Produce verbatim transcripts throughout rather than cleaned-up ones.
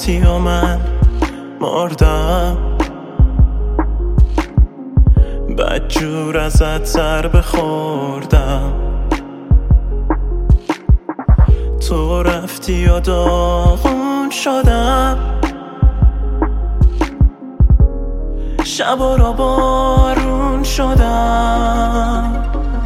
رفتی و من مردم، بدجور ازت ضربه خوردم. تو رفتی و داغون شدم، شبا را بارون شدم.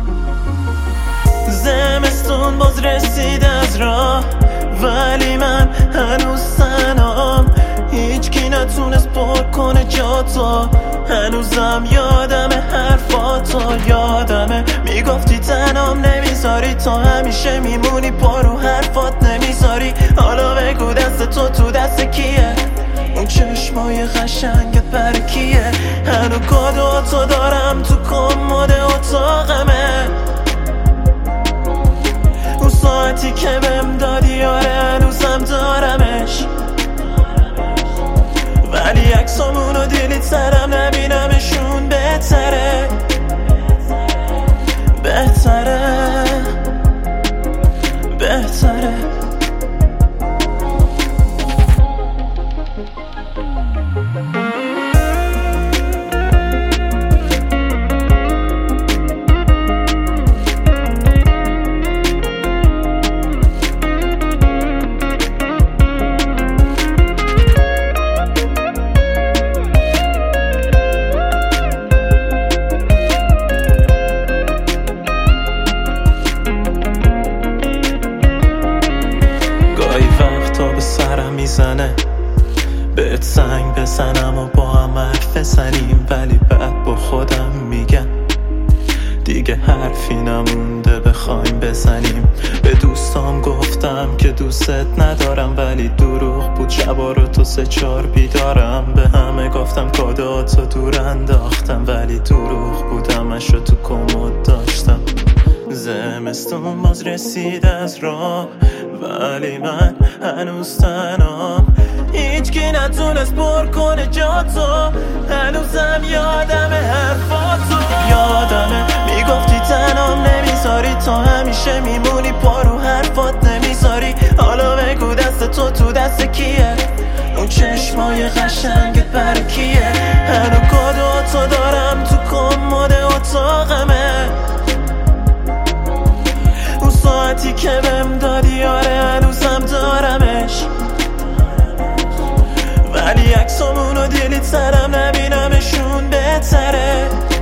زمستون باز رسید از راه، ولی من هنوز تنهام. هیچ کی نتونست پر کنه جا تو. هنوزم یادمه حرفاتو، یادمه میگفتی تنهام نمیذاری، تو همیشه میمونی پارو حرفات نمیذاری. حالا بگو دست تو تو دست کیه؟ اون چشمای قشنگت برای کیه؟ هنو کادو تو دارم تو کمد اتاقمه، اون ساعتی که بهم دادی آره هنوزم دارمش. ولی عکسامونو دیلیت کردم نبینمشون، بهتره بهتره بهتره. میزنه بهت سنگ بزنم و با هم حرف بزنیم، ولی بعد با خودم میگم دیگه حرفی نمونده بخوایم بزنیم. به دوستام گفتم که دوستت ندارم، ولی دروغ بود، شبا رو تو سه چار بیدارم. به همه گفتم کاداتو دور انداختم، ولی دروغ بود، همش رو تو کمد داشتم. زمستون باز رسید از راه، ولی من هنوز تنهام. هیچ کی نتونست پر کنه جا تو. هنوزم یادمه حرفاتو، یادمه میگفتی تنهام نمیذاری، تو همیشه میمونی پارو حرفات نمیذاری. حالا بگو دست تو تو دست کیه؟ اون چشمای قشنگت برای کیه؟ هنو کادو تو دارم تو کمد اتاقمه، اون ساعتی که بهم دادی آره هنوزم دارمش. ولی عکسامونو دیلیت کردم نبینمشون، بهتره